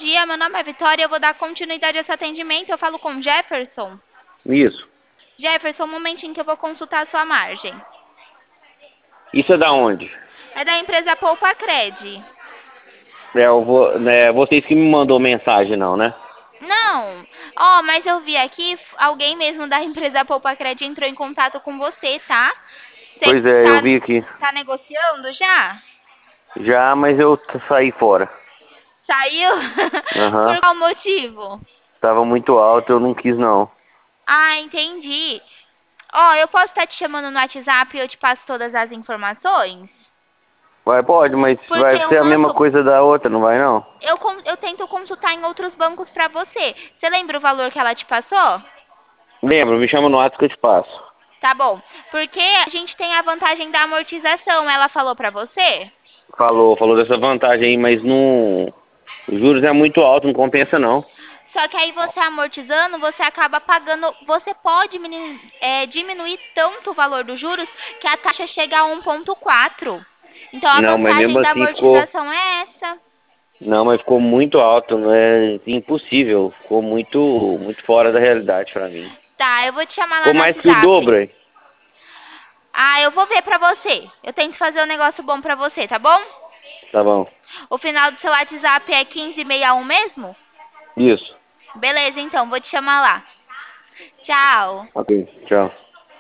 dia, meu nome é Vitória, eu vou dar continuidade a esse atendimento. Eu falo com o Jefferson. Isso. Jefferson, um momentinho que eu vou consultar a sua margem. Isso é da onde? É da empresa Poupa Cred. Vocês que me mandou mensagem não, né? Não, ó, mas eu vi aqui, alguém mesmo da empresa Poupa Cred entrou em contato com você, tá? Você Pois é, eu tá, vi aqui. tá negociando já? Já, mas eu saí fora. Saiu? Aham. Por qual motivo? Tava muito alto, eu não quis não. Ah, entendi. Ó, eu posso estar te chamando no WhatsApp e eu te passo todas as informações? Pode, mas Porque vai o ser a mesma nosso. coisa da outra, não vai não? Eu tento consultar em outros bancos pra você. Você lembra o valor que ela te passou? Lembra, me chama no WhatsApp que eu te passo. Tá bom. Porque a gente tem a vantagem da amortização. Ela falou pra você? Falou dessa vantagem aí, mas não. Os juros é muito alto, não compensa não. Só que aí você amortizando, você acaba pagando. Você pode diminuir tanto o valor dos juros que a taxa chega a 1,4. Então a Não, mas mesmo vantagem da assim ficou. amortização é essa. Não, mas ficou muito alto, não é impossível. Ficou muito fora da realidade pra mim. Tá, eu vou te chamar lá Ficou no mais que o WhatsApp. dobro aí. Ah, eu vou ver pra você. Eu tento fazer um negócio bom pra você, tá bom? Tá bom. O final do seu WhatsApp é 1561 mesmo? Isso. Beleza, então, vou te chamar lá. Tchau. Ok, tchau.